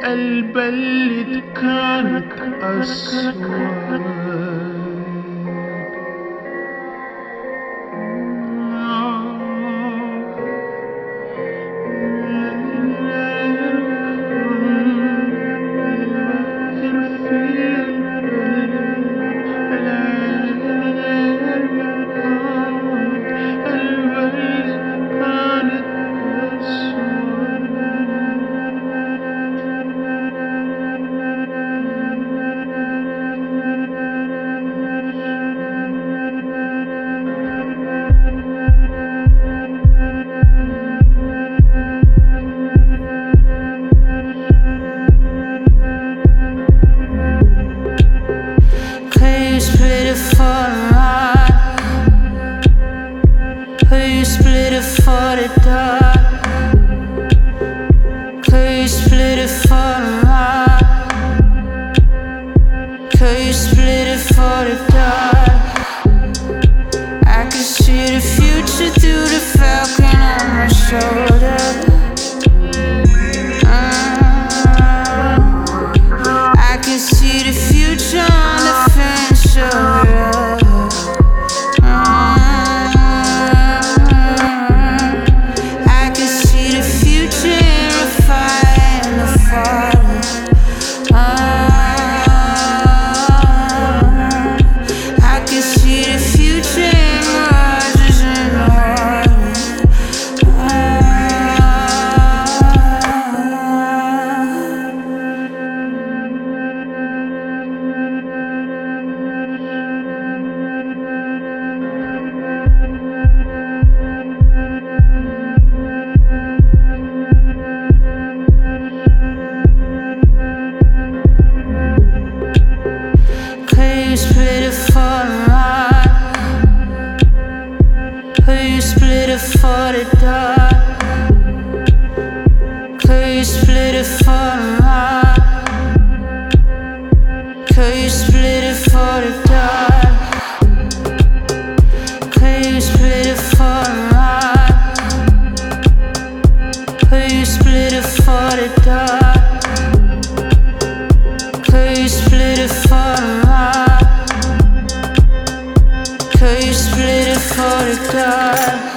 البلد كانت أسود. Split it for the dark. Could you split it for the light? Could you split it for the dark? I can see the future through the falcon on my shoulder. I can see the future on the fence of love. Split it for the light. Could you split it for the dark? Could you split it for the light? Could you split it for the dark? Could you split it for the light? Could you split it for the dark? Could you split it for the light? Could you split it for the dark?